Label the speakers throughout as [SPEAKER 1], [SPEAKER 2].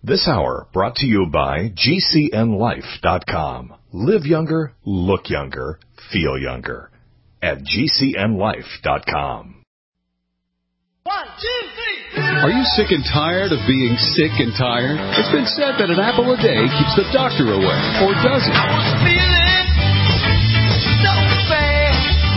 [SPEAKER 1] This hour brought to you by GCNLife.com. Live younger, look younger, feel younger. At GCNLife.com.
[SPEAKER 2] 1, 2, 3.
[SPEAKER 3] Are you sick and tired of being sick and tired? It's been said that an apple a day keeps the doctor away. Or does it?
[SPEAKER 2] I was feeling so bad.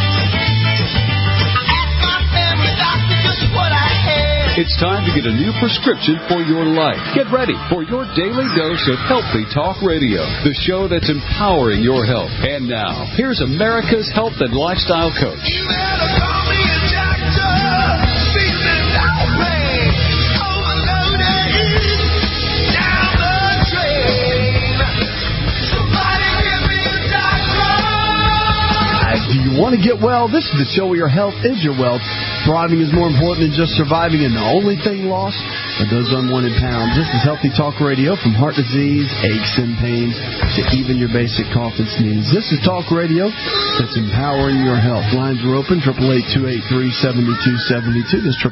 [SPEAKER 2] I asked my family doctor just what I had.
[SPEAKER 3] It's time to get a new prescription for your life. Get ready for your daily dose of Healthy Talk Radio, the show that's empowering your health. And now, here's America's health and lifestyle coach.
[SPEAKER 2] You better call me a doctor. Feeling outraged, overloaded, down the drain. Somebody give me a doctor.
[SPEAKER 4] Do you want to get well? This is the show where your health is your wealth. Thriving is more important than just surviving, and the only thing lost are those unwanted pounds. This is Healthy Talk Radio, from heart disease, aches and pains, to even your basic cough and sneeze. This is Talk Radio that's empowering your health. Lines are open, 888-283-7272. This is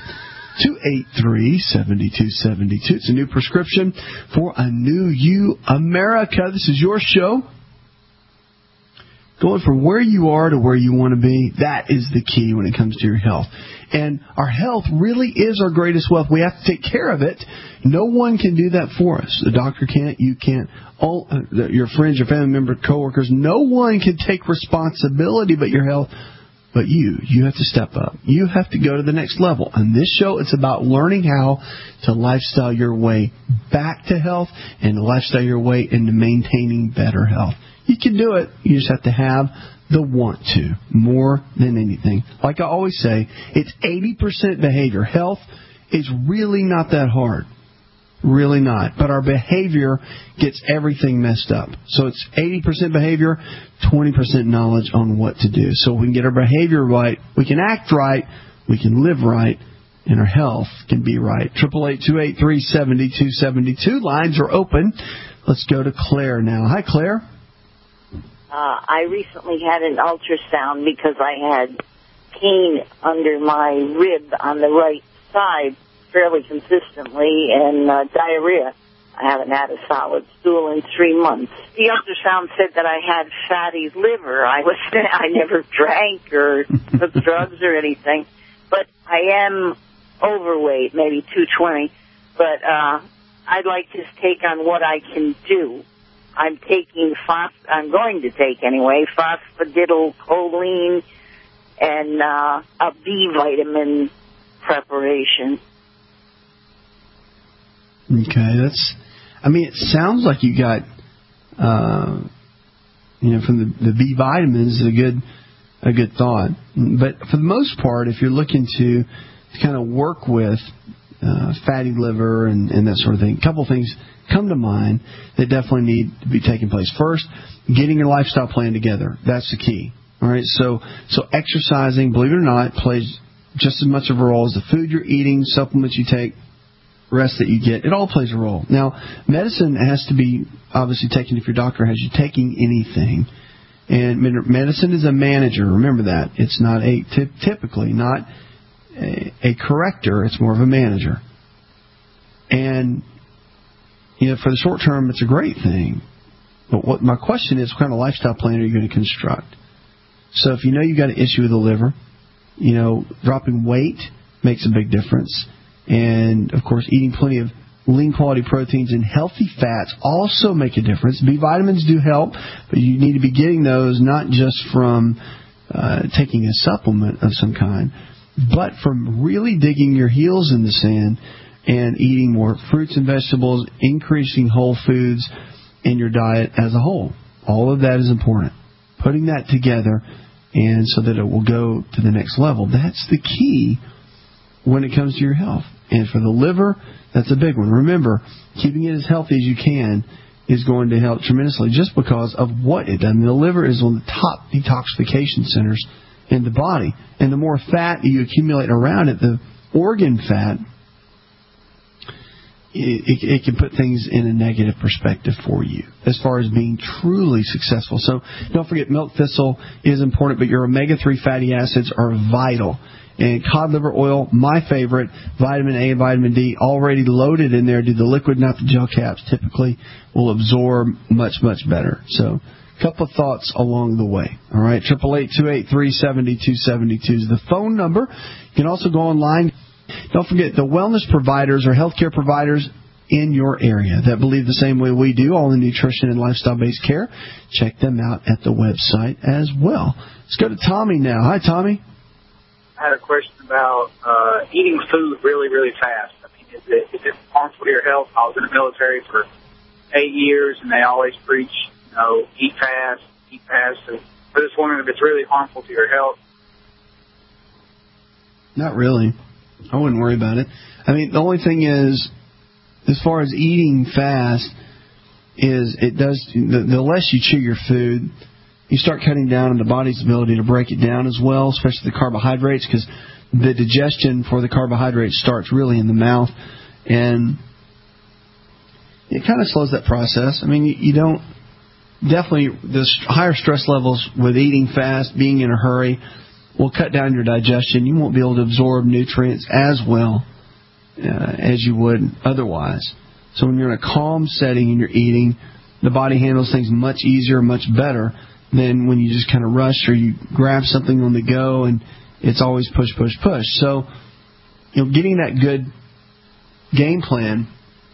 [SPEAKER 4] 888-283-7272. It's a new prescription for a new you, America. This is your show. Going from where you are to where you want to be, that is the key when it comes to your health. And our health really is our greatest wealth. We have to take care of it. No one can do that for us. The doctor can't, you can't, all your friends, your family members, coworkers, no one can take responsibility but your health. But you have to step up. You have to go to the next level. On this show, it's about learning how to lifestyle your way back to health and lifestyle your way into maintaining better health. You can do it. You just have to have the want to, more than anything. Like I always say, it's 80% behavior. Health is really not that hard. Really not. But our behavior gets everything messed up. So it's 80% behavior, 20% knowledge on what to do. So if we can get our behavior right, we can act right, we can live right, and our health can be right. 888-283-7272. Lines are open. Let's go to Claire now. Hi, Claire.
[SPEAKER 5] I recently had an ultrasound because I had pain under my rib on the right side fairly consistently and diarrhea. I haven't had a solid stool in 3 months. The ultrasound said that I had fatty liver. I never drank or took drugs or anything, but I am overweight, maybe 220. But I'd like to take on what I can do. I'm going to take anyway, phosphatidylcholine and a B vitamin preparation.
[SPEAKER 4] Okay, it sounds like you got, from the B vitamins, a good thought. But for the most part, if you're looking to kind of work with fatty liver and that sort of thing, a couple things come to mind that definitely need to be taking place. First, getting your lifestyle plan together. That's the key. All right, so exercising, believe it or not, plays just as much of a role as the food you're eating, supplements you take, rest that you get. It all plays a role. Now, medicine has to be obviously taken if your doctor has you taking anything. And medicine is a manager. Remember that. It's not typically not a corrector. It's more of a manager. And for the short term, it's a great thing. But what my question is, what kind of lifestyle plan are you going to construct? So if you know you've got an issue with the liver, dropping weight makes a big difference. And, of course, eating plenty of lean quality proteins and healthy fats also make a difference. B vitamins do help, but you need to be getting those not just from taking a supplement of some kind, but from really digging your heels in the sand and eating more fruits and vegetables, increasing whole foods in your diet as a whole. All of that is important. Putting that together and so that it will go to the next level. That's the key when it comes to your health. And for the liver, that's a big one. Remember, keeping it as healthy as you can is going to help tremendously just because of what it does. The liver is one of the top detoxification centers in the body. And the more fat you accumulate around it, the organ fat, it can put things in a negative perspective for you as far as being truly successful. So don't forget, milk thistle is important, but your omega-3 fatty acids are vital. And cod liver oil, my favorite, vitamin A and vitamin D, already loaded in there. Do the liquid, not the gel caps, typically will absorb much, much better. So a couple of thoughts along the way. All right, 888-283-7272 is the phone number. You can also go online. Don't forget, the wellness providers or healthcare providers in your area that believe the same way we do, all the nutrition and lifestyle-based care. Check them out at the website as well. Let's go to Tommy now. Hi, Tommy.
[SPEAKER 6] I had a question about eating food really, really fast. I mean, is it harmful to your health? I was in the military for 8 years, and they always preach, eat fast. So I just wondering if it's really harmful to your health.
[SPEAKER 4] Not really. I wouldn't worry about it. I mean, the only thing is, as far as eating fast, is it does the less you chew your food, you start cutting down on the body's ability to break it down as well, especially the carbohydrates, because the digestion for the carbohydrates starts really in the mouth, and it kind of slows that process. I mean, you don't definitely the higher stress levels with eating fast, being in a hurry, will cut down your digestion. You won't be able to absorb nutrients as well as you would otherwise. So when you're in a calm setting and you're eating, the body handles things much easier, much better than when you just kind of rush or you grab something on the go and it's always push, push, push. So, getting that good game plan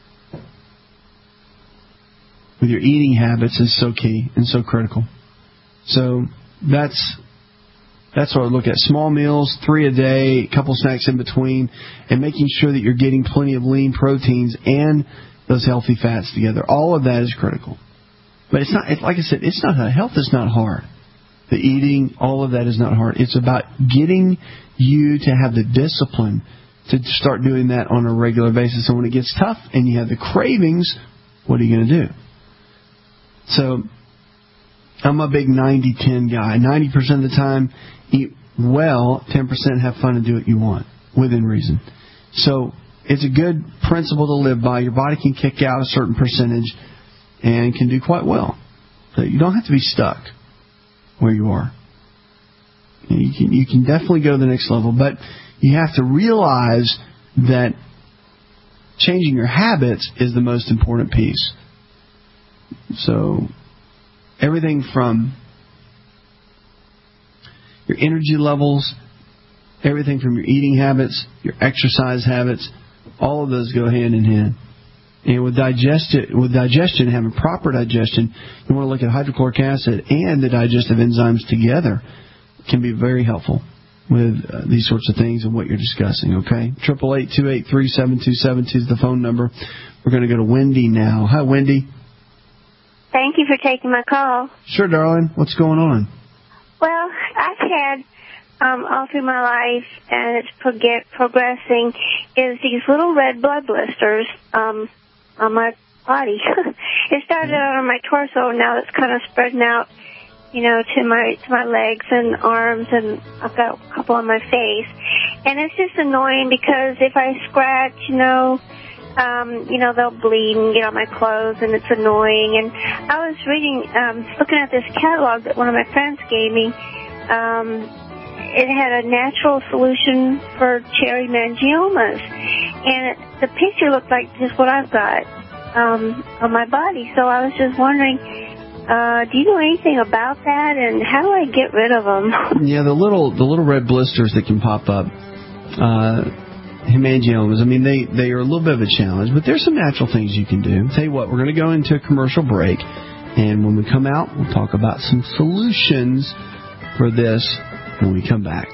[SPEAKER 4] with your eating habits is so key and so critical. So that's what I look at. Small meals, 3 a day, a couple snacks in between, and making sure that you're getting plenty of lean proteins and those healthy fats together. All of that is critical. But it's not, like I said, it's not, health is not hard. The eating, all of that is not hard. It's about getting you to have the discipline to start doing that on a regular basis. So when it gets tough and you have the cravings, what are you going to do? So I'm a big 90-10 guy. 90% of the time, eat well, 10% have fun and do what you want, within reason. So it's a good principle to live by. Your body can kick out a certain percentage and can do quite well. So you don't have to be stuck where you are. You can definitely go to the next level, but you have to realize that changing your habits is the most important piece. So everything from your energy levels, everything from your eating habits, your exercise habits, all of those go hand in hand. And with digestion, having proper digestion, you want to look at hydrochloric acid and the digestive enzymes together. It can be very helpful with these sorts of things and what you're discussing, okay? 888-283-7272 is the phone number. We're going to go to Wendy now. Hi, Wendy.
[SPEAKER 7] Thank you for taking my call.
[SPEAKER 4] Sure, darling. What's going on?
[SPEAKER 7] Well, I've had all through my life, and it's progressing, is these little red blood blisters on my body. It started out on my torso, now it's kind of spreading out, to my legs and arms, and I've got a couple on my face. And it's just annoying because if I scratch, they'll bleed and get on my clothes, and it's annoying. And I was looking at this catalog that one of my friends gave me. It had a natural solution for cherry mangiomas, and the picture looked like just what I've got on my body. So I was just wondering, do you know anything about that, and how do I get rid of them?
[SPEAKER 4] Yeah, the little red blisters that can pop up. Hemangiomas, I mean, they are a little bit of a challenge, but there's some natural things you can do. Tell you what, we're going to go into a commercial break, and when we come out, we'll talk about some solutions for this when we come back.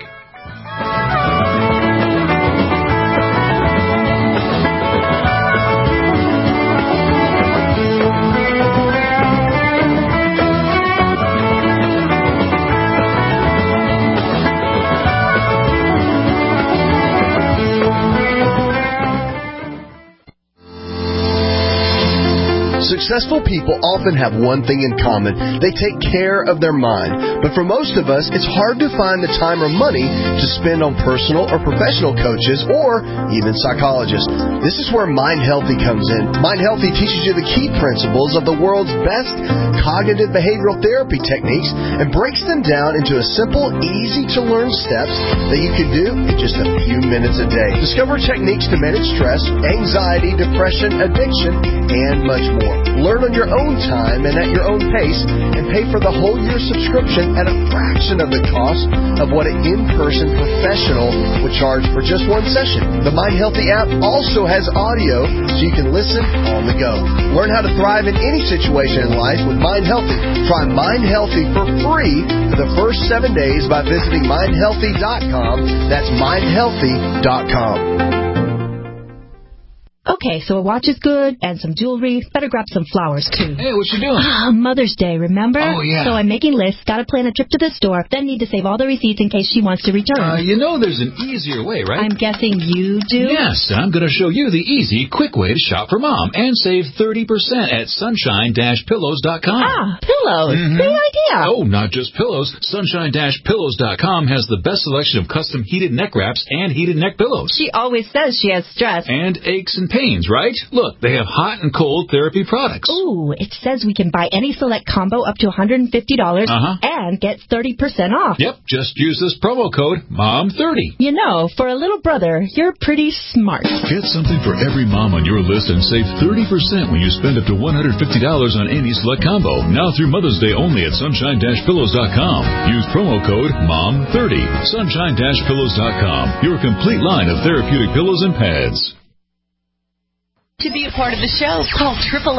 [SPEAKER 8] Successful people often have one thing in common. They take care of their mind. But for most of us, it's hard to find the time or money to spend on personal or professional coaches or even psychologists. This is where Mind Healthy comes in. Mind Healthy teaches you the key principles of the world's best cognitive behavioral therapy techniques and breaks them down into a simple, easy-to-learn steps that you can do in just a few minutes a day. Discover techniques to manage stress, anxiety, depression, addiction, and much more. Learn on your own time and at your own pace, and pay for the whole year subscription at a fraction of the cost of what an in-person professional would charge for just one session. The Mind Healthy app also has audio so you can listen on the go. Learn how to thrive in any situation in life with Mind Healthy. Try Mind Healthy for free for the first 7 days by visiting mindhealthy.com. That's mindhealthy.com.
[SPEAKER 9] Okay, so a watch is good, and some jewelry. Better grab some flowers, too.
[SPEAKER 10] Hey, what you doing?
[SPEAKER 9] Mother's Day, remember?
[SPEAKER 10] Oh, yeah.
[SPEAKER 9] So I'm making lists, gotta plan a trip to the store, then need to save all the receipts in case she wants to return.
[SPEAKER 10] You know there's an easier way, right?
[SPEAKER 9] I'm guessing you do?
[SPEAKER 10] Yes, I'm going to show you the easy, quick way to shop for Mom and save 30% at sunshine-pillows.com.
[SPEAKER 9] Ah, pillows.
[SPEAKER 10] Mm-hmm.
[SPEAKER 9] Great idea.
[SPEAKER 10] Oh, not just pillows. Sunshine-pillows.com has the best selection of custom heated neck wraps and heated neck pillows.
[SPEAKER 9] She always says she has stress.
[SPEAKER 10] And aches and pains, right? Look, they have hot and cold therapy products.
[SPEAKER 9] Ooh, it says we can buy any select combo up to $150 and get 30% off.
[SPEAKER 10] Yep, just use this promo code MOM30.
[SPEAKER 9] You know, for a little brother, you're pretty smart.
[SPEAKER 11] Get something for every mom on your list and save 30% when you spend up to $150 on any select combo. Now through Mother's Day only at sunshine-pillows.com. Use promo code MOM30. Sunshine-pillows.com. Your complete line of therapeutic pillows and pads.
[SPEAKER 12] To be a part of the show, call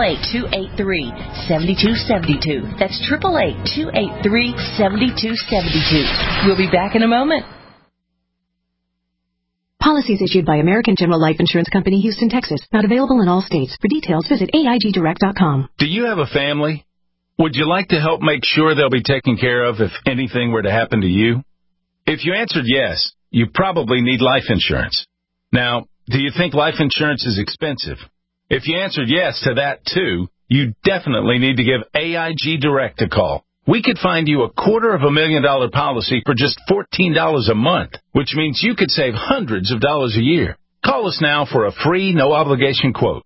[SPEAKER 12] 888-283-7272. That's 888-283-7272. We'll be back in a moment.
[SPEAKER 13] Policies issued by American General Life Insurance Company, Houston, Texas. Not available in all states. For details, visit AIGdirect.com.
[SPEAKER 14] Do you have a family? Would you like to help make sure they'll be taken care of if anything were to happen to you? If you answered yes, you probably need life insurance. Now, do you think life insurance is expensive? If you answered yes to that, too, you definitely need to give AIG Direct a call. We could find you a $250,000 policy for just $14 a month, which means you could save hundreds of dollars a year. Call us now for a free, no-obligation quote.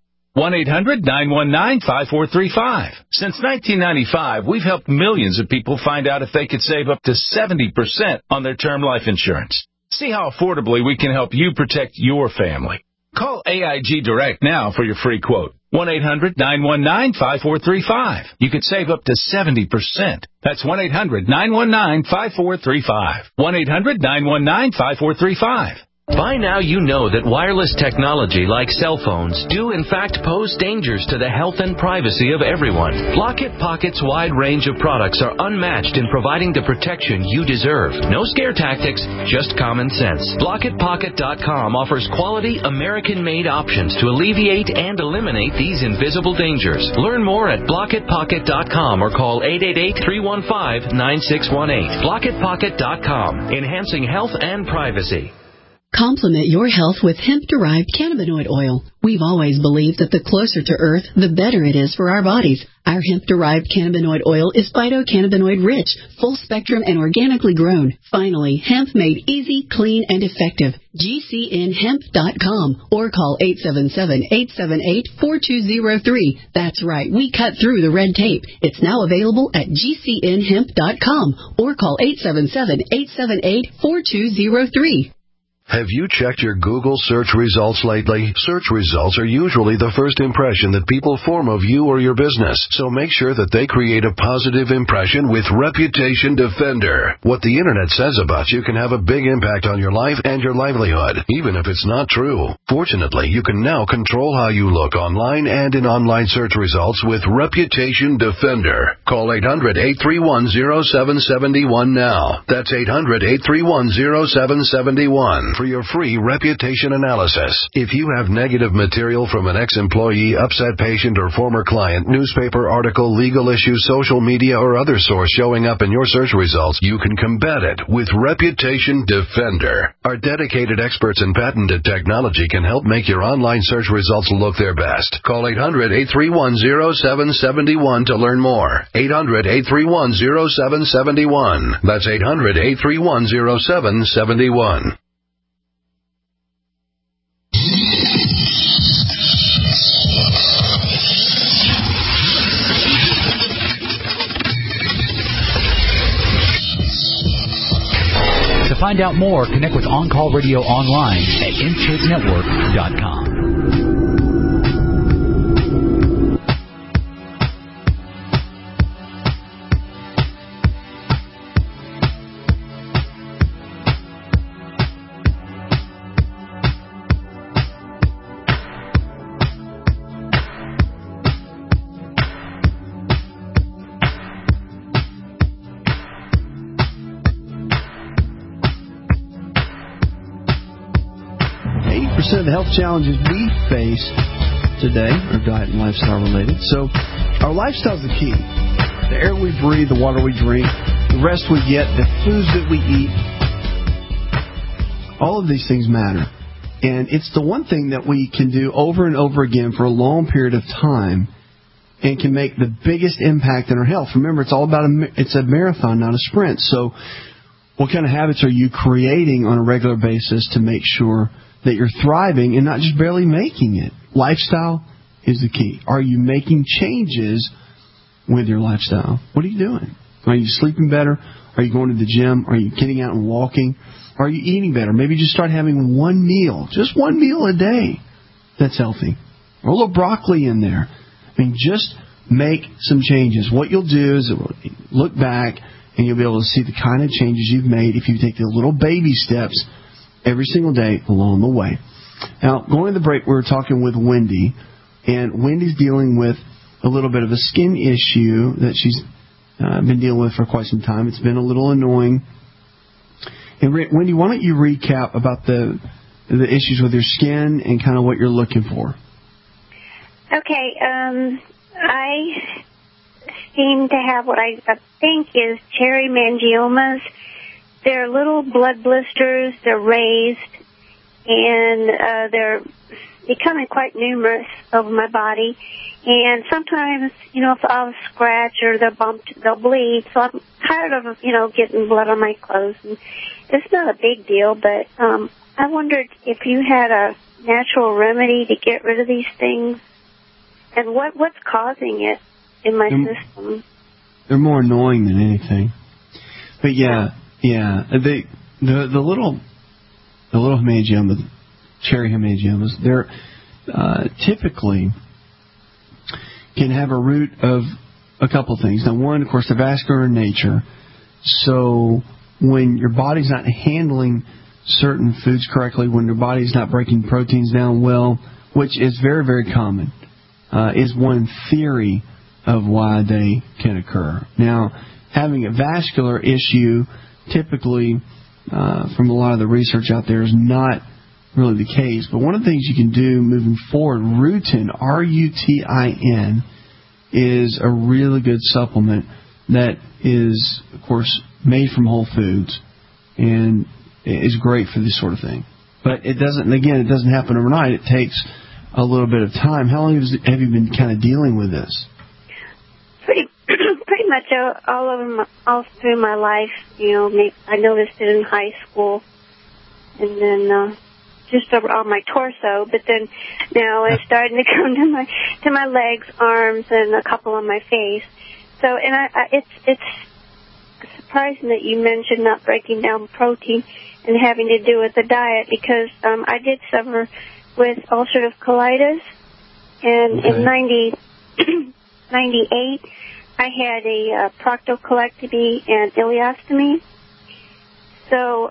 [SPEAKER 14] 1-800-919-5435. Since 1995, we've helped millions of people find out if they could save up to 70% on their term life insurance. See how affordably we can help you protect your family. Call AIG Direct now for your free quote. 1-800-919-5435. You could save up to 70%. That's 1-800-919-5435. 1-800-919-5435.
[SPEAKER 15] By now you know that wireless technology like cell phones do in fact pose dangers to the health and privacy of everyone. Blockit Pocket's wide range of products are unmatched in providing the protection you deserve. No scare tactics, just common sense. BlockitPocket.com offers quality American-made options to alleviate and eliminate these invisible dangers. Learn more at BlockitPocket.com or call 888-315-9618. BlockitPocket.com, enhancing health and privacy.
[SPEAKER 16] Complement your health with hemp-derived cannabinoid oil. We've always believed that the closer to Earth, the better it is for our bodies. Our hemp-derived cannabinoid oil is phytocannabinoid-rich, full-spectrum, and organically grown. Finally, hemp made easy, clean, and effective. GCNhemp.com or call 877-878-4203. That's right, we cut through the red tape. It's now available at GCNhemp.com or call 877-878-4203.
[SPEAKER 17] Have you checked your Google search results lately? Search results are usually the first impression that people form of you or your business, so make sure that they create a positive impression with Reputation Defender. What the Internet says about you can have a big impact on your life and your livelihood, even if it's not true. Fortunately, you can now control how you look online and in online search results with Reputation Defender. Call 800-831-0771 now. That's 800-831-0771. for your free reputation analysis. If you have negative material from an ex-employee, upset patient, or former client, newspaper article, legal issue, social media, or other source showing up in your search results, you can combat it with Reputation Defender. Our dedicated experts in patented technology can help make your online search results look their best. Call 800-831-0771 to learn more. 800-831-0771. That's 800-831-0771.
[SPEAKER 10] To find out more, connect with On Call Radio online at IntakeNetwork.com.
[SPEAKER 4] Of the health challenges we face today are diet and lifestyle related. So our lifestyle is the key. The air we breathe, the water we drink, the rest we get, the foods that we eat, all of these things matter. And it's the one thing that we can do over and over again for a long period of time and can make the biggest impact in our health. Remember, it's all about it's a marathon, not a sprint. So what kind of habits are you creating on a regular basis to make sure that you're thriving and not just barely making it? Lifestyle is the key. Are you making changes with your lifestyle? What are you doing? Are you sleeping better? Are you going to the gym? Are you getting out and walking? Are you eating better? Maybe just start having one meal, just one meal a day that's healthy. Or a little broccoli in there. I mean, just make some changes. What you'll do is look back and you'll be able to see the kind of changes you've made if you take the little baby steps every single day along the way. Now, going to the break, we were talking with Wendy, and Wendy's dealing with a little bit of a skin issue that she's been dealing with for quite some time. It's been a little annoying. And Wendy, why don't you recap about the issues with your skin and kind of what you're looking for?
[SPEAKER 7] Okay, I seem to have what I think is cherry mangiomas. They're little blood blisters. They're raised, and they're becoming quite numerous over my body. And sometimes, if I'll scratch or they're bumped, they'll bleed. So I'm tired of, getting blood on my clothes. And it's not a big deal, but I wondered if you had a natural remedy to get rid of these things, and what's causing it in my system.
[SPEAKER 4] They're more annoying than anything. But yeah, the little hemangiomas, cherry hemangiomas, they're typically can have a root of a couple things. Now, one, of course, they're vascular in nature. So when your body's not handling certain foods correctly, when your body's not breaking proteins down well, which is very, very common, is one theory of why they can occur. Now, having a vascular issue, typically, from a lot of the research out there, is not really the case. But one of the things you can do moving forward, Rutin, R-U-T-I-N, is a really good supplement that is, of course, made from whole foods and is great for this sort of thing. But it doesn't happen overnight. It takes a little bit of time. How long have you been kind of dealing with this?
[SPEAKER 7] Pretty much all through my life. I noticed it in high school, and then just on my torso. But then now it's starting to come to my legs, arms, and a couple on my face. So, and it's surprising that you mentioned not breaking down protein and having to do with the diet, because I did suffer with ulcerative colitis, and in 98, I had a proctocolectomy and ileostomy. So,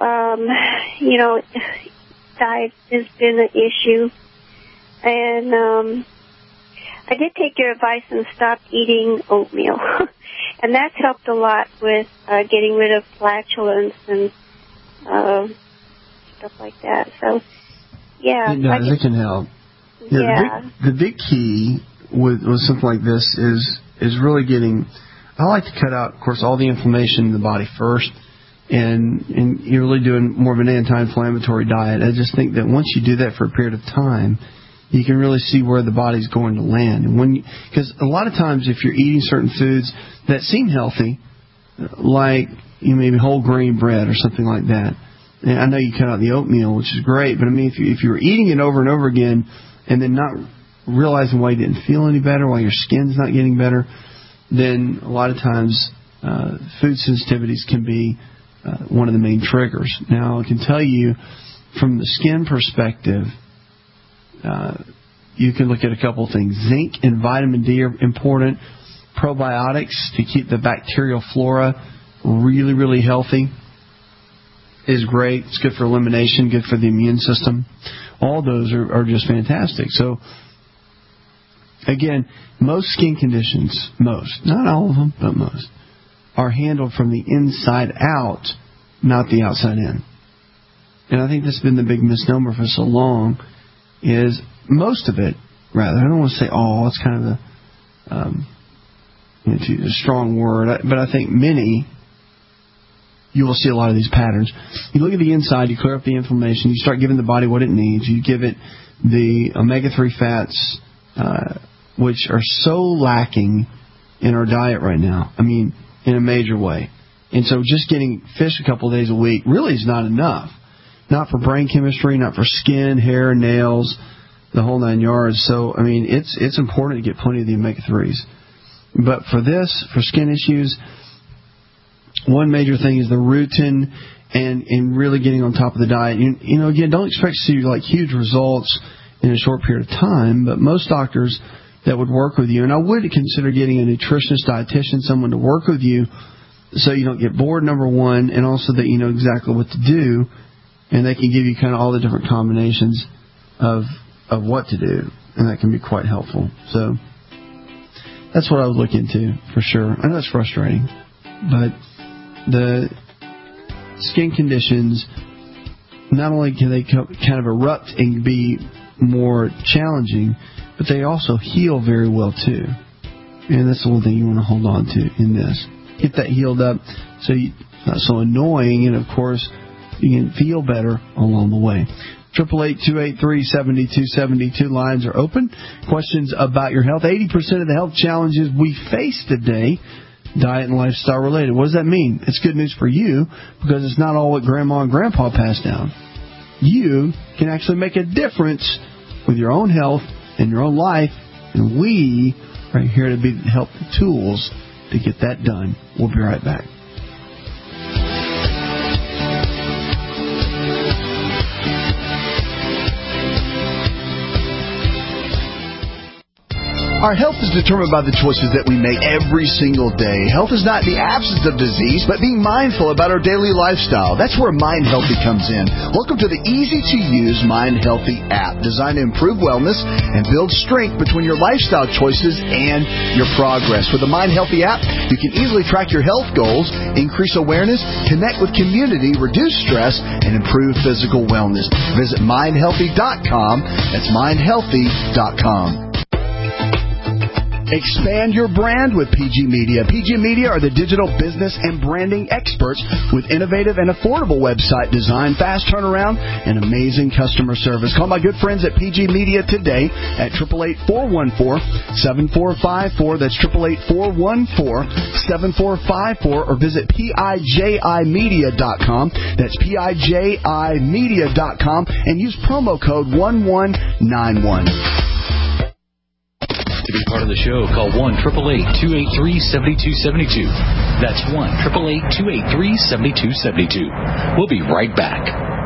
[SPEAKER 7] diet has been an issue. And I did take your advice and stopped eating oatmeal. And that's helped a lot with getting rid of flatulence and stuff like that. So, yeah.
[SPEAKER 4] It does. It can help.
[SPEAKER 7] Yeah.
[SPEAKER 4] The big key with something like this is really getting. I like to cut out, of course, all the inflammation in the body first, and you're really doing more of an anti-inflammatory diet. I just think that once you do that for a period of time, you can really see where the body's going to land. And because a lot of times, if you're eating certain foods that seem healthy, like maybe whole grain bread or something like that, and I know you cut out the oatmeal, which is great, but I mean, if you were eating it over and over again and then not realizing why you didn't feel any better, why your skin's not getting better, then a lot of times food sensitivities can be one of the main triggers. Now, I can tell you from the skin perspective, you can look at a couple of things. Zinc and vitamin D are important. Probiotics to keep the bacterial flora really, really healthy is great. It's good for elimination, good for the immune system. All those are just fantastic. So, again, most skin conditions, not all of them, but most, are handled from the inside out, not the outside in. And I think that's been the big misnomer for so long, is most of it, rather. I don't want to say all, it's kind of a strong word, but I think many, you will see a lot of these patterns. You look at the inside, you clear up the inflammation, you start giving the body what it needs, you give it the omega-3 fats, which are so lacking in our diet right now. I mean, in a major way. And so just getting fish a couple of days a week really is not enough. Not for brain chemistry, not for skin, hair, nails, the whole 9 yards. So, I mean, it's important to get plenty of the omega-3s. But for skin issues, one major thing is the rutin and really getting on top of the diet. You know, again, don't expect to see like huge results in a short period of time, but most doctors that would work with you, and I would consider getting a nutritionist, dietitian, someone to work with you so you don't get bored, number one, and also that you know exactly what to do, and they can give you kind of all the different combinations of what to do, and that can be quite helpful. So that's what I would look into for sure. I know it's frustrating, but the skin conditions, not only can they kind of erupt and be more challenging, but they also heal very well too. And that's the one thing you want to hold on to in this. Get that healed up so it's not so annoying, and of course you can feel better along the way. 888-283-7272 lines are open. Questions about your health. 80% of the health challenges we face today, diet and lifestyle related. What does that mean? It's good news for you because it's not all what Grandma and Grandpa passed down. You can actually make a difference with your own health and your own life, and we are here to be help the tools to get that done. We'll be right back.
[SPEAKER 8] Our health is determined by the choices that we make every single day. Health is not the absence of disease, but being mindful about our daily lifestyle. That's where Mind Healthy comes in. Welcome to the easy-to-use Mind Healthy app, designed to improve wellness and build strength between your lifestyle choices and your progress. With the Mind Healthy app, you can easily track your health goals, increase awareness, connect with community, reduce stress, and improve physical wellness. Visit mindhealthy.com. That's mindhealthy.com. Expand your brand with PG Media. PG Media are the digital business and branding experts with innovative and affordable website design, fast turnaround, and amazing customer service. Call my good friends at PG Media today at 888-414-7454. That's 888-414-7454, or visit PIJImedia.com. That's PIJImedia.com, and use promo code 1191.
[SPEAKER 10] To be part of the show, call 1-888-283-7272. That's 1-888-283-7272. We'll be right back.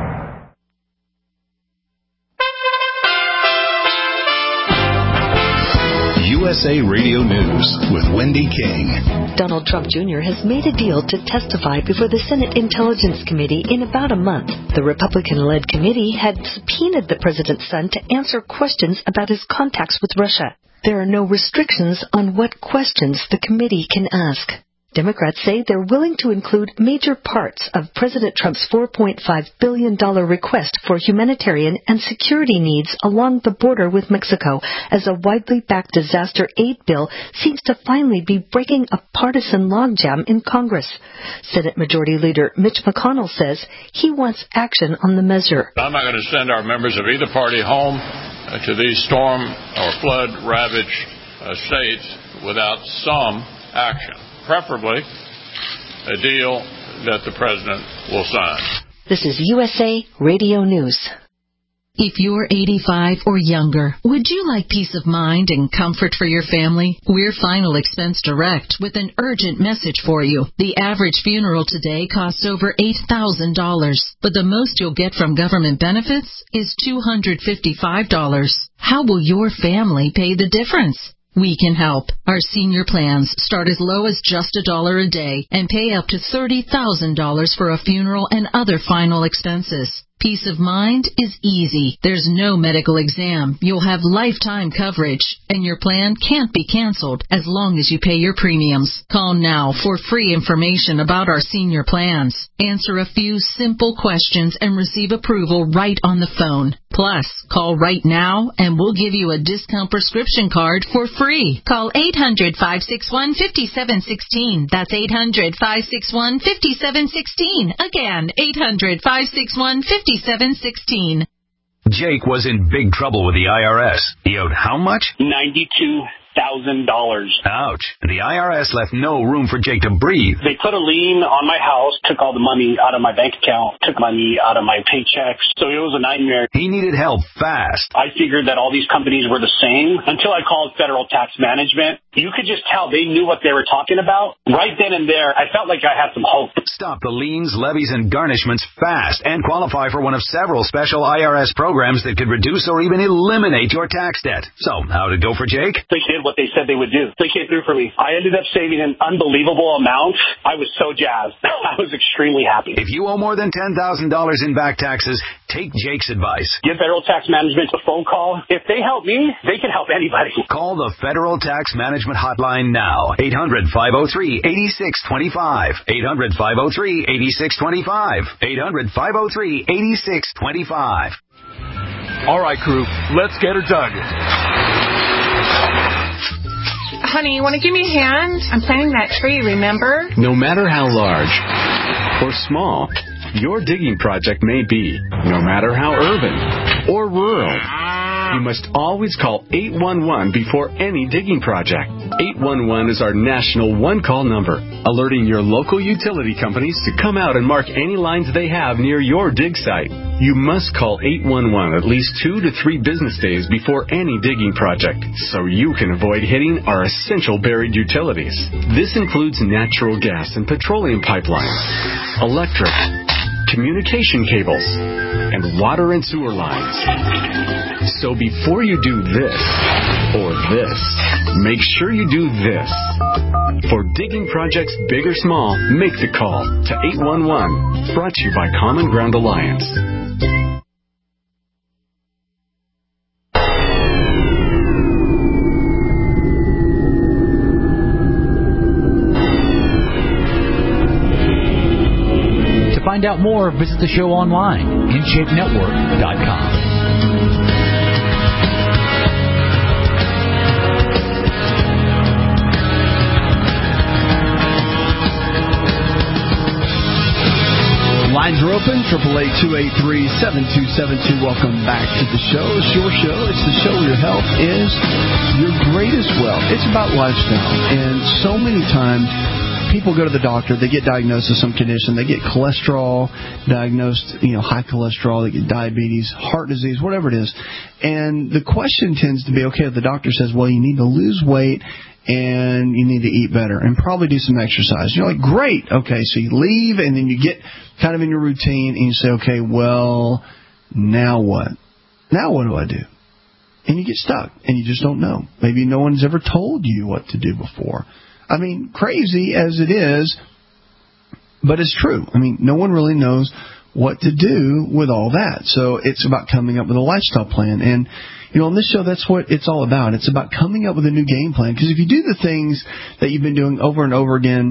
[SPEAKER 1] USA Radio News with Wendy King.
[SPEAKER 18] Donald Trump Jr. has made a deal to testify before the Senate Intelligence Committee in about a month. The Republican-led committee had subpoenaed the president's son to answer questions about his contacts with Russia. There are no restrictions on what questions the committee can ask. Democrats say they're willing to include major parts of President Trump's $4.5 billion request for humanitarian and security needs along the border with Mexico, as a widely backed disaster aid bill seems to finally be breaking a partisan logjam in Congress. Senate Majority Leader Mitch McConnell says he wants action on the measure.
[SPEAKER 19] I'm not going to send our members of either party home to these storm or flood-ravaged states without some action. Preferably a deal that the president will sign.
[SPEAKER 18] This is USA Radio News.
[SPEAKER 20] If you're 85 or younger, would you like peace of mind and comfort for your family? We're Final Expense Direct with an urgent message for you. The average funeral today costs over $8,000, but the most you'll get from government benefits is $255. How will your family pay the difference? We can help. Our senior plans start as low as just $1 a day and pay up to $30,000 for a funeral and other final expenses. Peace of mind is easy. There's no medical exam. You'll have lifetime coverage, and your plan can't be canceled as long as you pay your premiums. Call now for free information about our senior plans. Answer a few simple questions and receive approval right on the phone. Plus, call right now and we'll give you a discount prescription card for free. Call 800-561-5716. That's 800-561-5716. Again, 800-561-5716.
[SPEAKER 21] Jake was in big trouble with the IRS. He owed how much?
[SPEAKER 22] $92,000.
[SPEAKER 21] Ouch. The IRS left no room for Jake to breathe.
[SPEAKER 22] They put a lien on my house, took all the money out of my bank account, took money out of my paychecks. So it was a nightmare.
[SPEAKER 21] He needed help fast.
[SPEAKER 22] I figured that all these companies were the same until I called Federal Tax Management. You could just tell they knew what they were talking about. Right then and there, I felt like I had some hope.
[SPEAKER 21] Stop the liens, levies, and garnishments fast and qualify for one of several special IRS programs that could reduce or even eliminate your tax debt. So, how'd it go for Jake?
[SPEAKER 22] They did what they said they would do. They came through for me. I ended up saving an unbelievable amount. I was so jazzed. I was extremely happy.
[SPEAKER 21] If you owe more than $10,000 in back taxes, take Jake's advice.
[SPEAKER 22] Give Federal Tax Management a phone call. If they help me, they can help anybody.
[SPEAKER 21] Call the Federal Tax Management Hotline now. 800-503-8625. 800-503-8625. 800-503-8625.
[SPEAKER 23] All right, crew, let's get her dug.
[SPEAKER 24] Honey, you want to give me a hand? I'm planting that tree, remember?
[SPEAKER 25] No matter how large or small your digging project may be, no matter how urban or rural, you must always call 811 before any digging project. 811 is our national one-call number, alerting your local utility companies to come out and mark any lines they have near your dig site. You must call 811 at least 2 to 3 business days before any digging project, so you can avoid hitting our essential buried utilities. This includes natural gas and petroleum pipelines, electric, communication cables, and water and sewer lines. So before you do this or this, make sure you do this. For digging projects big or small, make the call to 811. Brought to you by Common Ground Alliance.
[SPEAKER 10] To find out more, visit the show online, InShapeNetwork.com.
[SPEAKER 4] Lines are open, 888-283-7272. Welcome back to the show. It's your show. It's the show where your health is your greatest wealth. It's about lifestyle. And so many times, people go to the doctor, they get diagnosed with some condition, they get cholesterol diagnosed, high cholesterol, they get diabetes, heart disease, whatever it is. And the question tends to be, okay, the doctor says, well, you need to lose weight and you need to eat better and probably do some exercise. You're like, great. Okay, so you leave and then you get kind of in your routine and you say, okay, well, now what? Now what do I do? And you get stuck and you just don't know. Maybe no one's ever told you what to do before. I mean, crazy as it is, but it's true. I mean, no one really knows what to do with all that. So it's about coming up with a lifestyle plan. And, on this show, that's what it's all about. It's about coming up with a new game plan. Because if you do the things that you've been doing over and over again,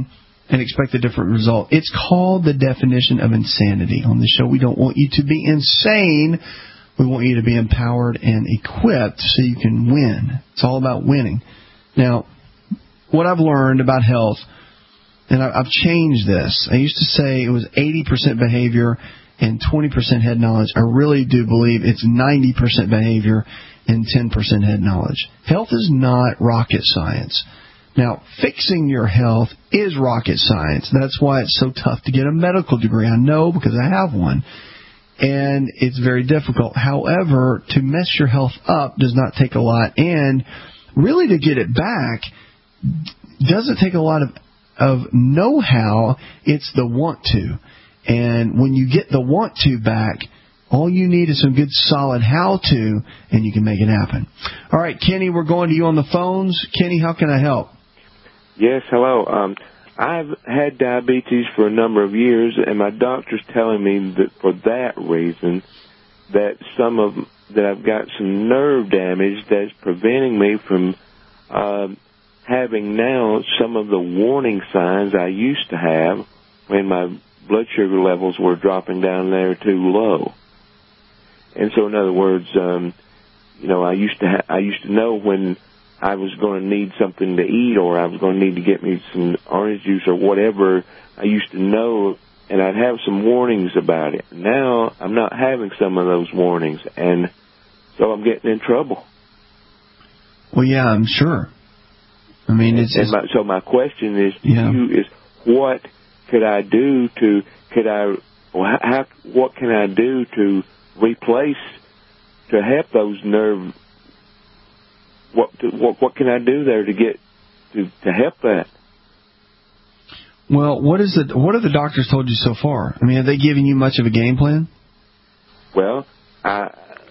[SPEAKER 4] and expect a different result. It's called the definition of insanity. On the show, we don't want you to be insane. We want you to be empowered and equipped so you can win. It's all about winning. Now, what I've learned about health, and I've changed this. I used to say it was 80% behavior and 20% head knowledge. I really do believe it's 90% behavior and 10% head knowledge. Health is not rocket science. Now, fixing your health is rocket science. That's why it's so tough to get a medical degree. I know because I have one. And it's very difficult. However, to mess your health up does not take a lot. And really to get it back doesn't take a lot of know-how. It's the want to. And when you get the want to back, all you need is some good solid how-to, and you can make it happen. All right, Kenny, we're going to you on the phones. Kenny, how can I help?
[SPEAKER 2] Yes, hello. I've had diabetes for a number of years, and my doctor's telling me that for that reason, that I've got some nerve damage that's preventing me from having now some of the warning signs I used to have when my blood sugar levels were dropping down there too low. And so, in other words, I used to know when I was going to need something to eat, or I was going to need to get me some orange juice or whatever. I used to know, and I'd have some warnings about it. Now I'm not having some of those warnings, and so I'm getting in trouble.
[SPEAKER 4] Well, yeah, I'm sure. I mean,
[SPEAKER 2] so my question is to you is, what could I do what can I do to replace, to help those nerve? What can I do there to get to help that?
[SPEAKER 4] Well, what have the doctors told you so far? I mean, have they given you much of a game plan?
[SPEAKER 2] Well, I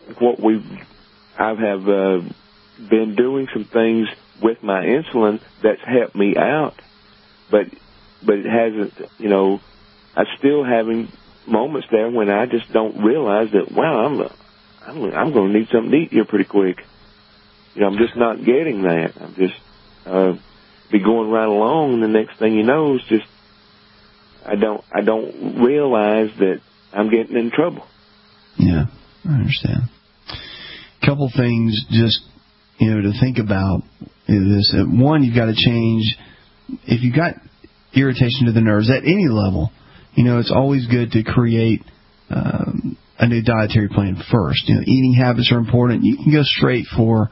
[SPEAKER 2] have been doing some things with my insulin that's helped me out, but it hasn't. I'm still having moments there when I just don't realize that. Wow, I'm going to need something to eat here pretty quick. I'm just not getting that. I'm just be going right along, and the next thing you know is just I don't realize that I'm getting in trouble.
[SPEAKER 4] Yeah, I understand. A couple things just to think about is this. One, you've got to change. If you've got irritation to the nerves at any level, it's always good to create a new dietary plan first. Eating habits are important. You can go straight for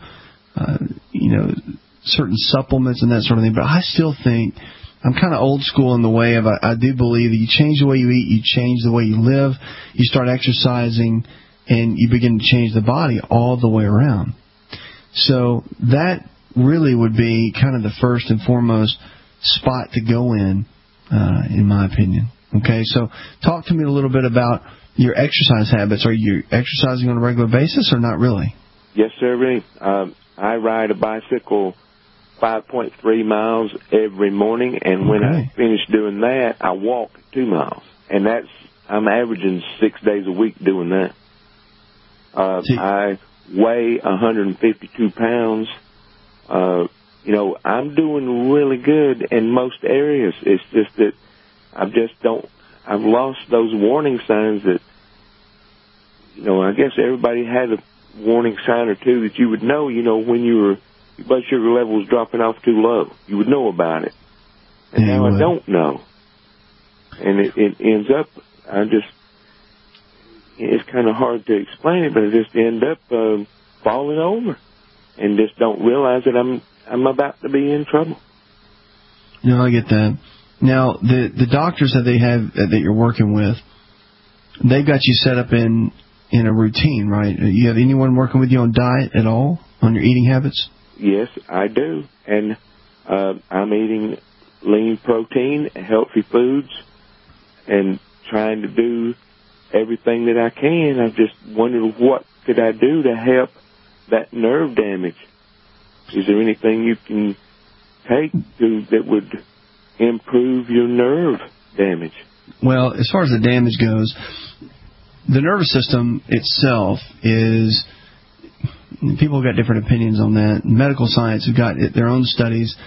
[SPEAKER 4] certain supplements and that sort of thing. But I still think I'm kind of old school in the way of I do believe that you change the way you eat, you change the way you live, you start exercising, and you begin to change the body all the way around. So that really would be kind of the first and foremost spot to go in my opinion. Okay, so talk to me a little bit about your exercise habits. Are you exercising on a regular basis or not really?
[SPEAKER 2] Yes, sir. I ride a bicycle 5.3 miles every morning, and when I finish doing that, I walk 2 miles. And I'm averaging 6 days a week doing that. I weigh 152 pounds. I'm doing really good in most areas. It's just that I've lost those warning signs that, I guess everybody had a warning sign or two that you would know, when your blood sugar level was dropping off too low. You would know about it. And now I don't know. And it ends up, it's kind of hard to explain it, but I just end up falling over and just don't realize that I'm about to be in trouble.
[SPEAKER 4] No, I get that. Now, the doctors that you're working with, they've got you set up in a routine, right? You have anyone working with you on diet at all, on your eating habits?
[SPEAKER 2] Yes, I do. And I'm eating lean protein, healthy foods, and trying to do everything that I can. I just wondered what could I do to help that nerve damage. Is there anything you can take that would improve your nerve damage?
[SPEAKER 4] Well, as far as the damage goes, the nervous system itself is, people have got different opinions on that. Medical science have got their own studies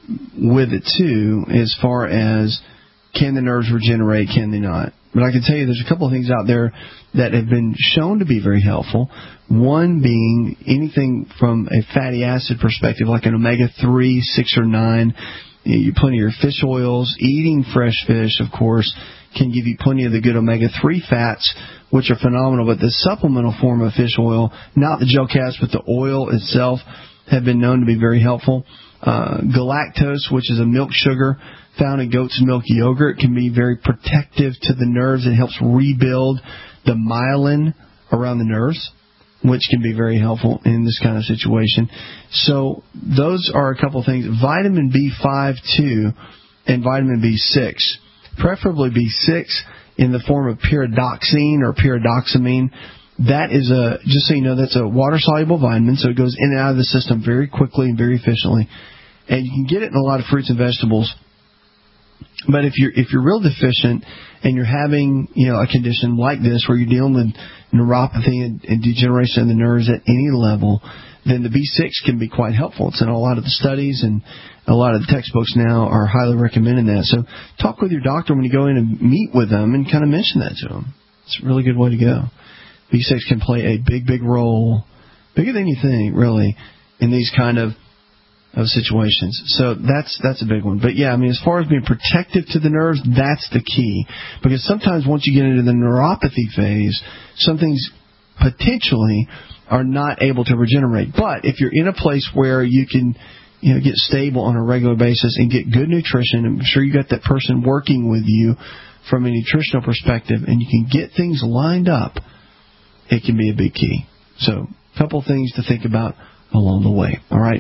[SPEAKER 4] with it too, as far as can the nerves regenerate, can they not? But I can tell you there's a couple of things out there that have been shown to be very helpful. One being anything from a fatty acid perspective, like an omega-3, 6, or 9. You plenty of your fish oils. Eating fresh fish, of course, can give you plenty of the good omega-3 fats, which are phenomenal. But the supplemental form of fish oil, not the gel caps, but the oil itself, have been known to be very helpful. Galactose, which is a milk sugar found in goat's milk yogurt, can be very protective to the nerves. It helps rebuild the myelin around the nerves, which can be very helpful in this kind of situation. So those are a couple of things. Vitamin B5 too, and vitamin B6. Preferably B6 in the form of pyridoxine or pyridoxamine. That is just so you know, that's a water-soluble vitamin, so it goes in and out of the system very quickly and very efficiently. And you can get it in a lot of fruits and vegetables. But if you're real deficient and you're having, a condition like this where you're dealing with neuropathy and degeneration of the nerves at any level, then the B6 can be quite helpful. It's in a lot of the studies, and a lot of the textbooks now are highly recommending that. So talk with your doctor when you go in and meet with them and kind of mention that to them. It's a really good way to go. B6 can play a big, big role, bigger than you think, really, in these kind of situations. So that's a big one. But yeah, as far as being protective to the nerves, that's the key. Because sometimes once you get into the neuropathy phase, some things potentially are not able to regenerate. But if you're in a place where you can get stable on a regular basis and get good nutrition, I'm sure you got that person working with you from a nutritional perspective, and you can get things lined up, it can be a big key. So a couple things to think about along the way. All right,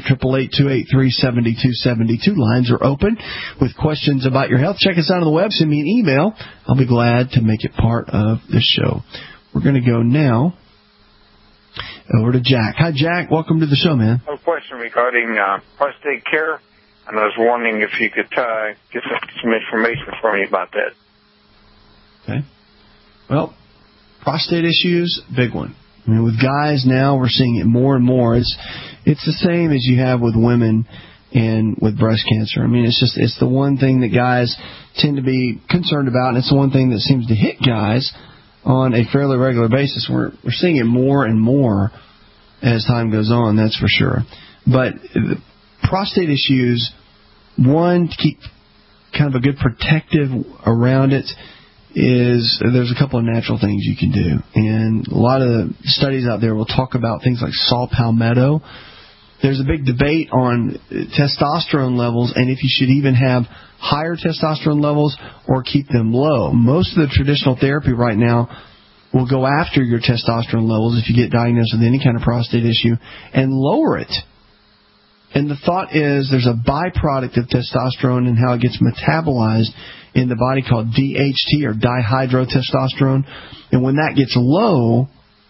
[SPEAKER 4] 888-283-7272. Lines are open with questions about your health. Check us out on the web. Send me an email. I'll be glad to make it part of the show. We're going to go now over to Jack. Hi, Jack. Welcome to the show, man.
[SPEAKER 3] I have a question regarding prostate care, and I was wondering if you could get some information for me about that.
[SPEAKER 4] Okay. Well, prostate issues, big one. With guys now, we're seeing it more and more. It's the same as you have with women and with breast cancer. It's the one thing that guys tend to be concerned about, and it's the one thing that seems to hit guys on a fairly regular basis. We're seeing it more and more as time goes on, that's for sure. But the prostate issues, one, to keep kind of a good protective around it, is there's a couple of natural things you can do. And a lot of the studies out there will talk about things like saw palmetto. There's a big debate on testosterone levels and if you should even have higher testosterone levels or keep them low. Most of the traditional therapy right now will go after your testosterone levels if you get diagnosed with any kind of prostate issue and lower it. And the thought is there's a byproduct of testosterone and how it gets metabolized in the body called DHT, or dihydrotestosterone. And when that gets low,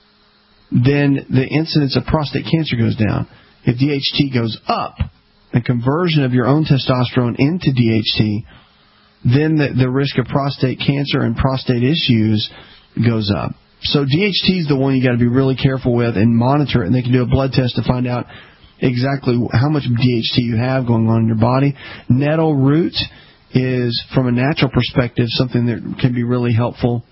[SPEAKER 4] then the incidence of prostate cancer goes down. If DHT goes up, a conversion of your own testosterone into DHT, then the risk of prostate cancer and prostate issues goes up. So DHT is the one you got to be really careful with and monitor it. And they can do a blood test to find out exactly how much DHT you have going on in your body. Nettle root is, from a natural perspective, something that can be really helpful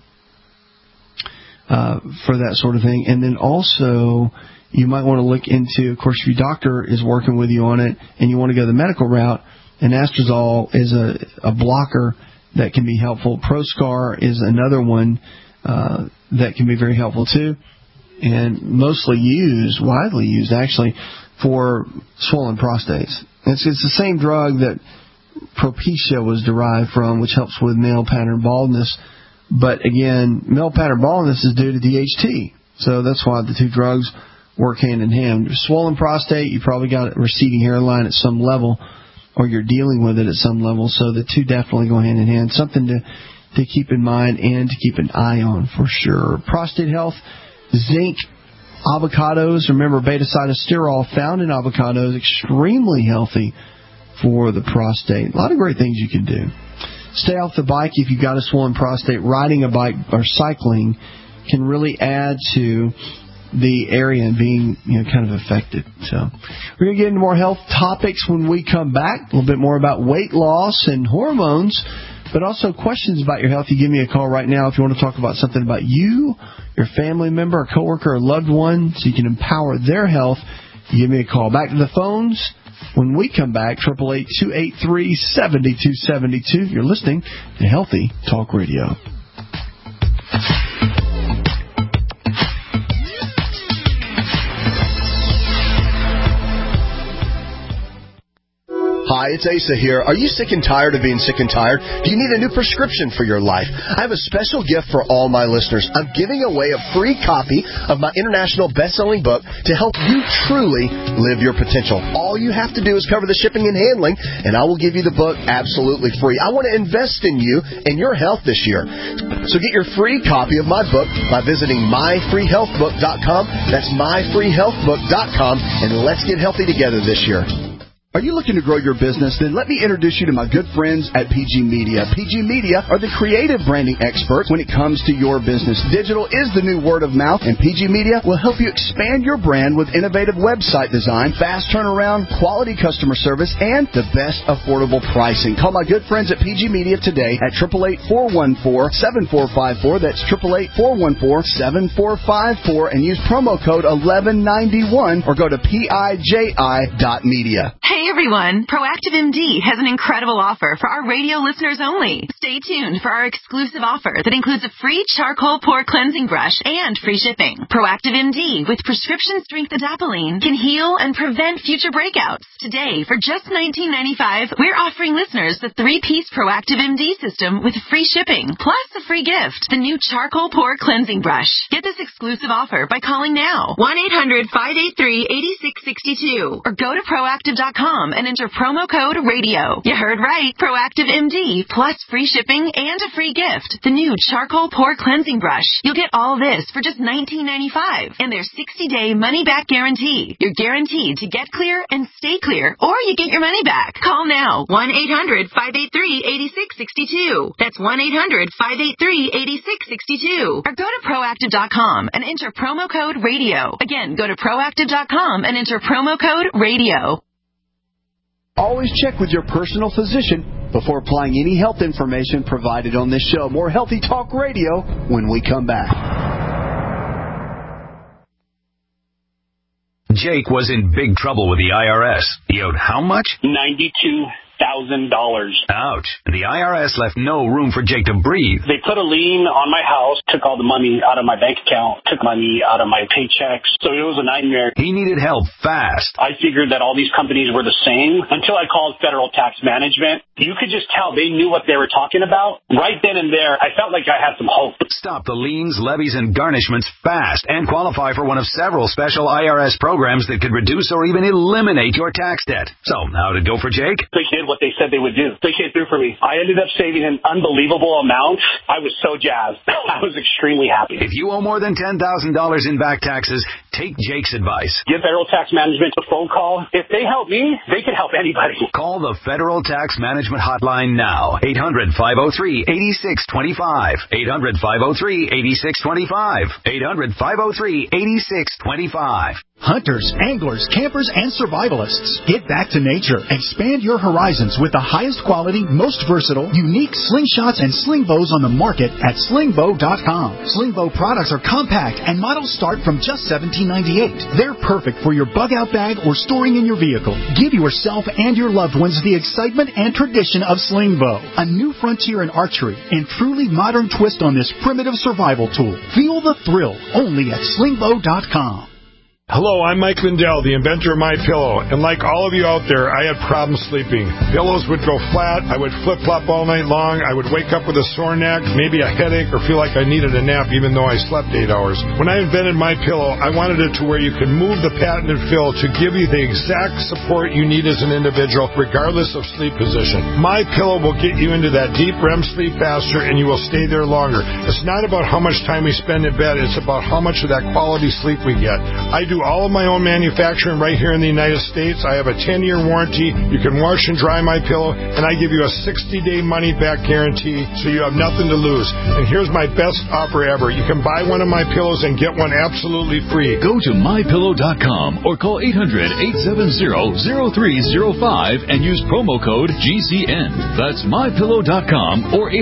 [SPEAKER 4] for that sort of thing. And then also, you might want to look into, of course, if your doctor is working with you on it and you want to go the medical route, anastrozole is a blocker that can be helpful. Proscar is another one that can be very helpful too, and widely used actually, for swollen prostates. It's the same drug that Propecia was derived from, which helps with male pattern baldness. But again, male pattern baldness is due to DHT. So that's why the two drugs work hand in hand. Swollen prostate, you probably got a receding hairline at some level, or you're dealing with it at some level. So the two definitely go hand in hand. Something to keep in mind and to keep an eye on for sure. Prostate health, zinc, avocados. Remember, beta-sitosterol found in avocados, extremely healthy for the prostate. A lot of great things you can do. Stay off the bike if you've got a swollen prostate. Riding a bike or cycling can really add to the area and being kind of affected. So we're going to get into more health topics when we come back. A little bit more about weight loss and hormones, but also questions about your health. You give me a call right now if you want to talk about something about you, your family member, a coworker, or loved one, so you can empower their health. You give me a call. Back to the phones when we come back. 888-283-7272. You're listening to Healthy Talk Radio.
[SPEAKER 8] Hi, it's Asa here. Are you sick and tired of being sick and tired? Do you need a new prescription for your life? I have a special gift for all my listeners. I'm giving away a free copy of my international best-selling book to help you truly live your potential. All you have to do is cover the shipping and handling, and I will give you the book absolutely free. I want to invest in you and your health this year. So get your free copy of my book by visiting myfreehealthbook.com. That's myfreehealthbook.com, and let's get healthy together this year.
[SPEAKER 5] Are you looking to grow your business? Then let me introduce you to my good friends at PG Media. PG Media are the creative branding experts when it comes to your business. Digital is the new word of mouth, and PG Media will help you expand your brand with innovative website design, fast turnaround, quality customer service, and the best affordable pricing. Call my good friends at PG Media today at 888-414-7454. That's 888-414-7454, and use promo code 1191 or go to PIJI.media.
[SPEAKER 6] Hey everyone, Proactive MD has an incredible offer for our radio listeners only. Stay tuned for our exclusive offer that includes a free charcoal pore cleansing brush and free shipping. Proactive MD with prescription strength adapalene can heal and prevent future breakouts. Today, for just $19.95, we're offering listeners the 3-piece Proactive MD system with free shipping, plus a free gift, the new charcoal pore cleansing brush. Get this exclusive offer by calling now, 1-800-583-8662, or go to proactive.com and enter promo code RADIO. You heard right. Proactive MD plus free shipping and a free gift. The new charcoal pore cleansing brush. You'll get all this for just $19.95 and their 60-day money-back guarantee. You're guaranteed to get clear and stay clear, or you get your money back. Call now. 1-800-583-8662. That's 1-800-583-8662. Or go to proactive.com and enter promo code RADIO. Again, go to proactive.com and enter promo code RADIO.
[SPEAKER 5] Always check with your personal physician before applying any health information provided on this show. More Healthy Talk Radio when we come back.
[SPEAKER 21] Jake was in big trouble with the IRS. He owed how much?
[SPEAKER 22] $92,000.
[SPEAKER 21] Ouch. The IRS left no room for Jake to breathe.
[SPEAKER 22] They put a lien on my house, took all the money out of my bank account, took money out of my paychecks. So it was a nightmare.
[SPEAKER 21] He needed help fast.
[SPEAKER 22] I figured that all these companies were the same until I called Federal Tax Management. You could just tell they knew what they were talking about. Right then and there, I felt like I had some hope.
[SPEAKER 21] Stop the liens, levies, and garnishments fast and qualify for one of several special IRS programs that could reduce or even eliminate your tax debt. So, how did it go for Jake?
[SPEAKER 22] They did what they said they would do. They came through for me. I ended up saving an unbelievable amount. I was so jazzed. I was extremely happy.
[SPEAKER 21] If you owe more than $10,000 in back taxes, take Jake's advice.
[SPEAKER 22] Give Federal Tax Management a phone call. If they help me, they can help anybody.
[SPEAKER 21] Call the Federal Tax Management Hotline now. 800-503-8625. 800-503-8625. 800-503-8625.
[SPEAKER 9] Hunters, anglers, campers, and survivalists, get back to nature. Expand your horizons with the highest quality, most versatile, unique slingshots and sling bows on the market at slingbow.com. Sling bow products are compact and models start from just $17.98. They're perfect for your bug-out bag or storing in your vehicle. Give yourself and your loved ones the excitement and tradition of sling bow, a new frontier in archery and truly modern twist on this primitive survival tool. Feel the thrill only at slingbow.com.
[SPEAKER 11] Hello, I'm Mike Lindell, the inventor of MyPillow, and like all of you out there, I had problems sleeping. Pillows would go flat, I would flip-flop all night long, I would wake up with a sore neck, maybe a headache, or feel like I needed a nap even though I slept 8 hours. When I invented MyPillow, I wanted it to where you could move the patented fill to give you the exact support you need as an individual, regardless of sleep position. MyPillow will get you into that deep REM sleep faster, and you will stay there longer. It's not about how much time we spend in bed, it's about how much of that quality sleep we get. I do do all of my own manufacturing right here in the United States. I have a 10-year warranty. You can wash and dry my pillow, and I give you a 60-day money-back guarantee, so you have nothing to lose. And here's my best offer ever. You can buy one of my pillows and get one absolutely free.
[SPEAKER 10] Go to mypillow.com or call 800-870-0305 and use promo code GCN. That's mypillow.com or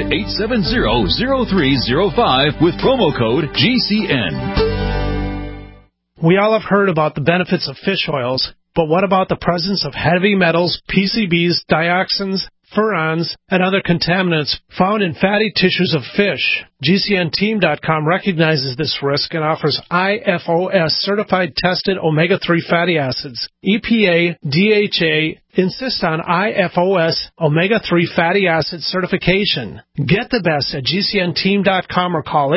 [SPEAKER 10] 800-870-0305 with promo code GCN.
[SPEAKER 12] We all have heard about the benefits of fish oils, but what about the presence of heavy metals, PCBs, dioxins, furans, and other contaminants found in fatty tissues of fish? GCNteam.com recognizes this risk and offers IFOS certified tested omega-3 fatty acids. EPA, DHA insist on IFOS omega-3 fatty acid certification. Get the best at GCNteam.com or call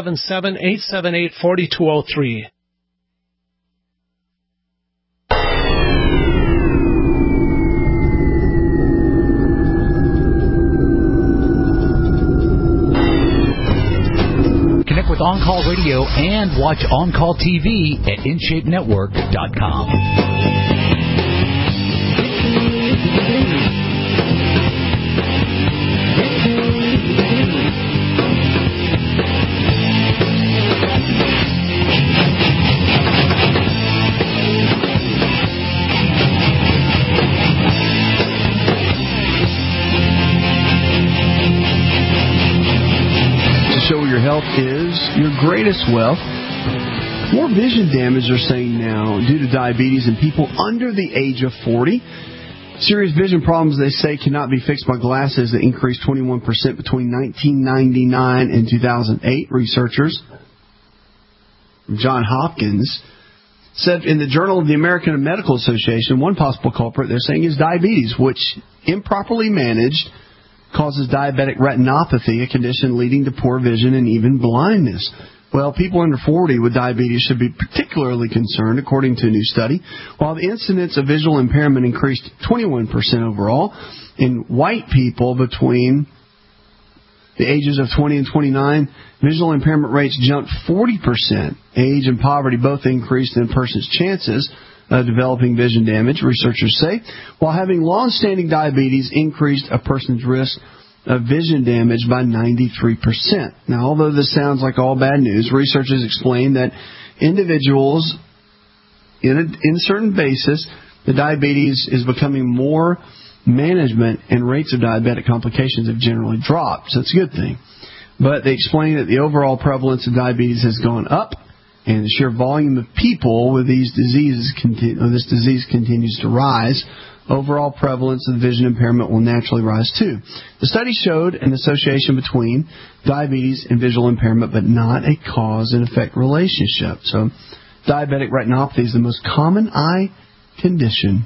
[SPEAKER 12] 877-878-4203.
[SPEAKER 10] Connect with On Call Radio and watch On Call TV at InShapeNetwork.com.
[SPEAKER 4] Show your health is your greatest wealth. More vision damage, they're saying now, due to diabetes in people under the age of 40. Serious vision problems, they say, cannot be fixed by glasses that increased 21% between 1999 and 2008. Researchers from Johns Hopkins said in the Journal of the American Medical Association, one possible culprit, they're saying, is diabetes, which, improperly managed, causes diabetic retinopathy, a condition leading to poor vision and even blindness. Well, people under 40 with diabetes should be particularly concerned, according to a new study. While the incidence of visual impairment increased 21% overall, in white people between the ages of 20 and 29, visual impairment rates jumped 40%. Age and poverty both increased in a person's chances of developing vision damage, researchers say, while having long-standing diabetes increased a person's risk of vision damage by 93%. Now, although this sounds like all bad news, researchers explain that individuals, in a certain basis, the diabetes is becoming more management and rates of diabetic complications have generally dropped, so it's a good thing. But they explain that the overall prevalence of diabetes has gone up, and the sheer volume of people with these diseases this disease continues to rise. Overall prevalence of vision impairment will naturally rise too. The study showed an association between diabetes and visual impairment, but not a cause and effect relationship. So, diabetic retinopathy is the most common eye condition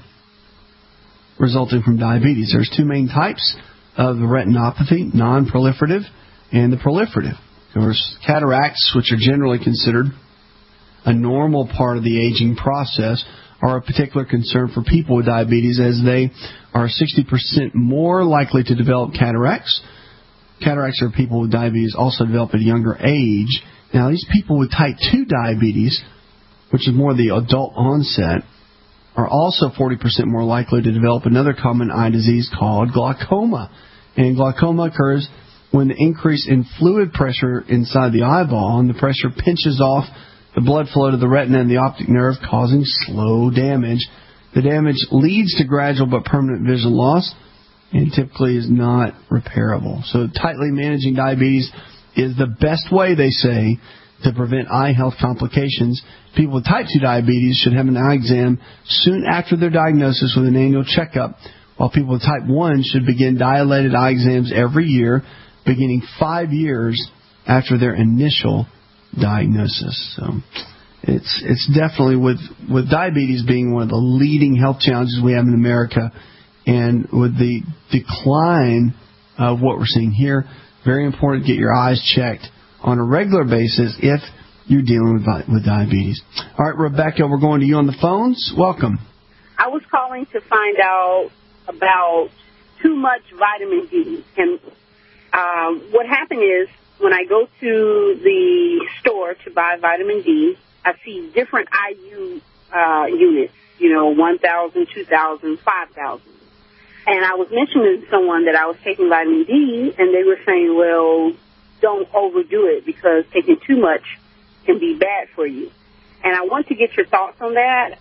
[SPEAKER 4] resulting from diabetes. There's two main types of the retinopathy: non-proliferative and the proliferative. Of course, cataracts, which are generally considered a normal part of the aging process, are a particular concern for people with diabetes, as they are 60% more likely to develop cataracts. Cataracts are people with diabetes also develop at a younger age. Now, these people with type 2 diabetes, which is more the adult onset, are also 40% more likely to develop another common eye disease called glaucoma. And glaucoma occurs when the increase in fluid pressure inside the eyeball, and the pressure pinches off the blood flow to the retina and the optic nerve, causing slow damage. The damage leads to gradual but permanent vision loss and typically is not repairable. So tightly managing diabetes is the best way, they say, to prevent eye health complications. People with type 2 diabetes should have an eye exam soon after their diagnosis with an annual checkup, while people with type 1 should begin dilated eye exams every year, beginning 5 years after their initial diagnosis. So it's definitely, with diabetes being one of the leading health challenges we have in America, and with the decline of what we're seeing here, very important to get your eyes checked on a regular basis if you're dealing with diabetes. All right, Rebecca, we're going to you on the phones. Welcome.
[SPEAKER 13] I was calling to find out about too much vitamin D. And what happened is, when I go to the store to buy vitamin D, I see different IU units, 1,000, 2,000, 5,000. And I was mentioning to someone that I was taking vitamin D, and they were saying, well, don't overdo it because taking too much can be bad for you. And I want to get your thoughts on that.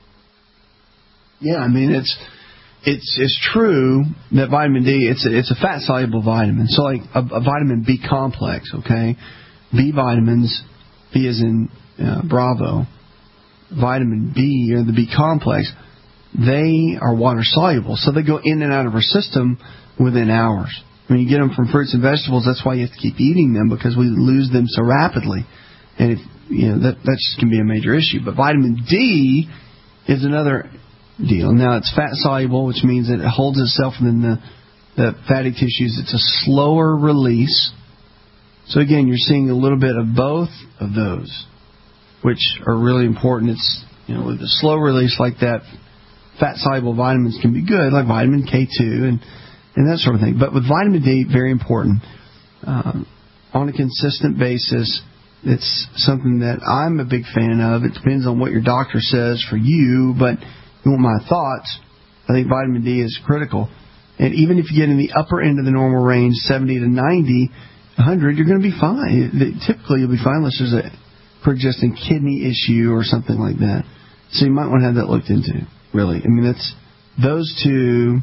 [SPEAKER 4] Yeah, I mean, it's true that vitamin D, it's a fat-soluble vitamin. So like a vitamin B complex, okay? B vitamins, B as in Bravo, vitamin B or the B complex, they are water-soluble. So they go in and out of our system within hours. When you get them from fruits and vegetables, that's why you have to keep eating them, because we lose them so rapidly. And if that just can be a major issue. But vitamin D is another deal. Now, it's fat-soluble, which means that it holds itself within the fatty tissues. It's a slower release. So, again, you're seeing a little bit of both of those, which are really important. It's, with a slow release like that, fat-soluble vitamins can be good, like vitamin K2 and that sort of thing. But with vitamin D, very important. On a consistent basis, it's something that I'm a big fan of. It depends on what your doctor says for you, but if you want my thoughts, I think vitamin D is critical. And even if you get in the upper end of the normal range, 70 to 90, 100, you're going to be fine. Typically, you'll be fine unless there's a pre-existing kidney issue or something like that. So you might want to have that looked into, really. I mean, those two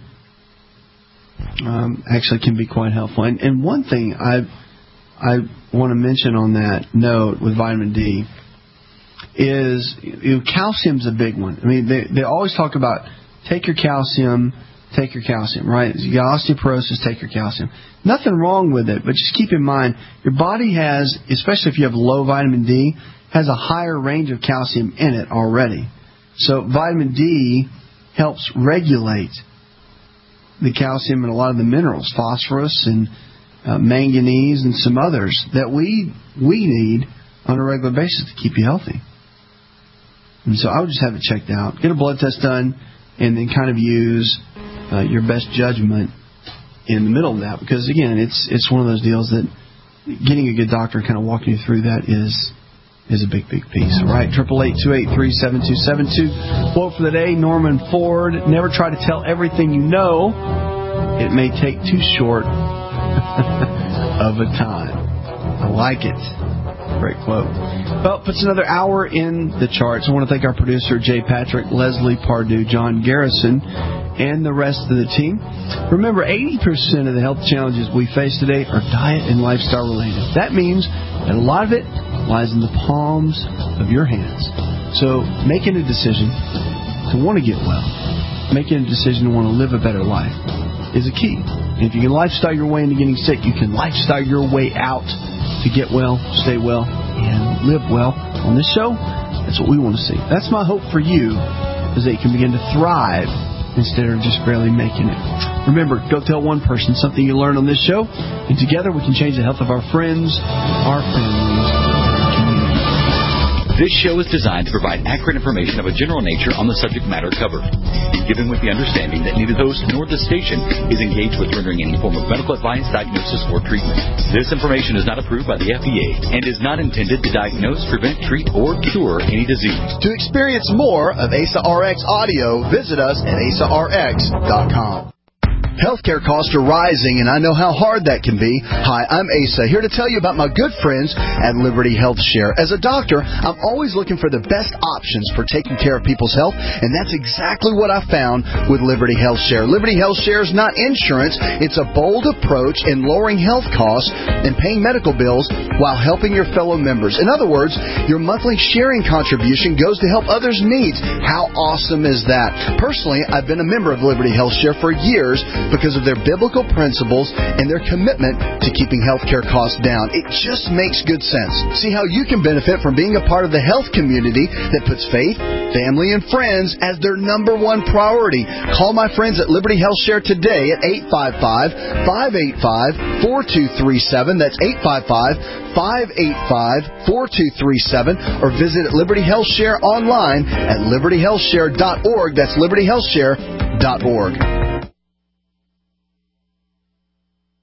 [SPEAKER 4] actually can be quite helpful. And one thing I want to mention on that note with vitamin D is calcium's a big one. I mean, they always talk about take your calcium, right? You got osteoporosis, take your calcium. Nothing wrong with it, but just keep in mind, your body has, especially if you have low vitamin D, has a higher range of calcium in it already. So vitamin D helps regulate the calcium and a lot of the minerals, phosphorus and manganese and some others that we need on a regular basis to keep you healthy. And so I would just have it checked out. Get a blood test done and then kind of use your best judgment in the middle of that. Because, again, it's one of those deals that getting a good doctor kind of walking you through that is a big, big piece. All right, 888-283-7272. Quote for the day, Norman Ford, never try to tell everything you know. It may take too short of a time. I like it. Great quote. Well, puts another hour in the charts. I want to thank our producer, Jay Patrick, Leslie Pardue, John Garrison, and the rest of the team. Remember, 80% of the health challenges we face today are diet and lifestyle related. That means that a lot of it lies in the palms of your hands. So making a decision to want to get well, making a decision to want to live a better life is a key. And if you can lifestyle your way into getting sick, you can lifestyle your way out to get well, stay well, and live well. On this show, that's what we want to see. That's my hope for you, is that you can begin to thrive instead of just barely making it. Remember, go tell one person something you learned on this show, and together we can change the health of our friends, our families.
[SPEAKER 7] This show is designed to provide accurate information of a general nature on the subject matter covered, given with the understanding that neither the host nor the station is engaged with rendering any form of medical advice, diagnosis, or treatment. This information is not approved by the FDA and is not intended to diagnose, prevent, treat, or cure any disease.
[SPEAKER 5] To experience more of ASA RX audio, visit us at asarx.com. Healthcare costs are rising, and I know how hard that can be. Hi, I'm Asa, here to tell you about my good friends at Liberty Health Share. As a doctor, I'm always looking for the best options for taking care of people's health, and that's exactly what I found with Liberty Health Share. Liberty Health Share is not insurance. It's a bold approach in lowering health costs and paying medical bills while helping your fellow members. In other words, your monthly sharing contribution goes to help others' needs. How awesome is that? Personally, I've been a member of Liberty Health Share for years because of their biblical principles and their commitment to keeping healthcare costs down. It just makes good sense. See how you can benefit from being a part of the health community that puts faith, family, and friends as their number one priority. Call my friends at Liberty Health Share today at 855-585-4237. That's 855-585-4237. Or visit Liberty Health Share online at libertyhealthshare.org. That's libertyhealthshare.org.